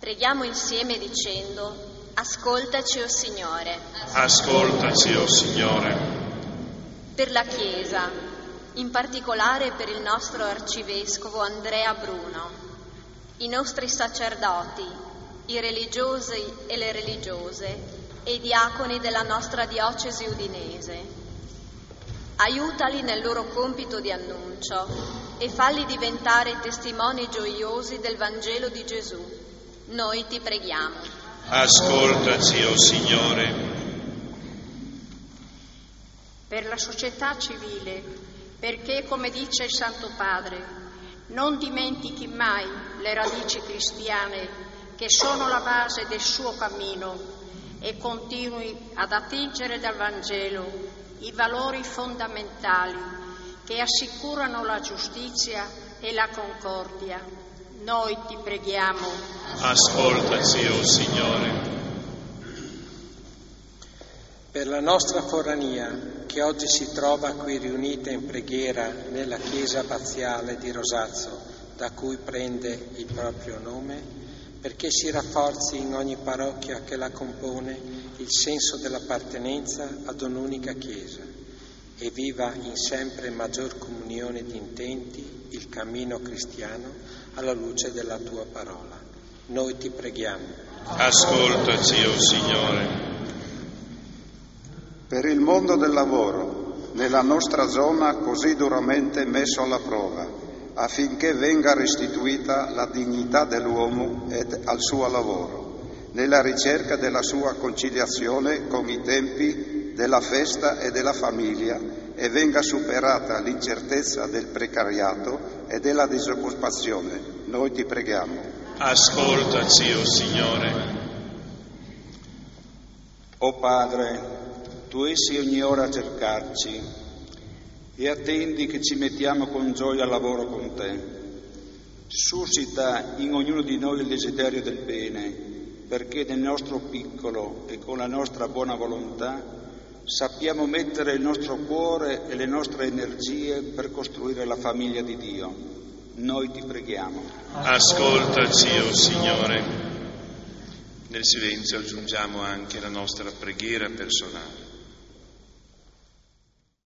Preghiamo insieme dicendo: ascoltaci, o Signore. Ascoltaci, o Signore. Per la Chiesa, in particolare per il nostro arcivescovo Andrea Bruno, i nostri sacerdoti, i religiosi e le religiose e i diaconi della nostra diocesi udinese. Aiutali nel loro compito di annuncio e falli diventare testimoni gioiosi del Vangelo di Gesù. Noi ti preghiamo. Ascoltaci, o Signore. Per la società civile, perché, come dice il Santo Padre, non dimentichi mai le radici cristiane che sono la base del suo cammino e continui ad attingere dal Vangelo i valori fondamentali che assicurano la giustizia e la concordia. Noi ti preghiamo. Ascoltaci, o Signore. Per la nostra forania, che oggi si trova qui riunita in preghiera nella chiesa abbaziale di Rosazzo, da cui prende il proprio nome, perché si rafforzi in ogni parrocchia che la compone il senso dell'appartenenza ad un'unica chiesa e viva in sempre maggior comunione di intenti il cammino cristiano alla luce della tua parola. Noi ti preghiamo. Ascoltaci, o Signore. Per il mondo del lavoro, nella nostra zona così duramente messo alla prova, affinché venga restituita la dignità dell'uomo al suo lavoro, nella ricerca della sua conciliazione con i tempi della festa e della famiglia, e venga superata l'incertezza del precariato e della disoccupazione. Noi ti preghiamo. Ascoltaci, o Signore. O Padre, tu essi ogni ora a cercarci e attendi che ci mettiamo con gioia al lavoro con te. Suscita in ognuno di noi il desiderio del bene, perché nel nostro piccolo e con la nostra buona volontà sappiamo mettere il nostro cuore e le nostre energie per costruire la famiglia di Dio. Noi ti preghiamo. Ascoltaci, o Signore. Nel silenzio aggiungiamo anche la nostra preghiera personale.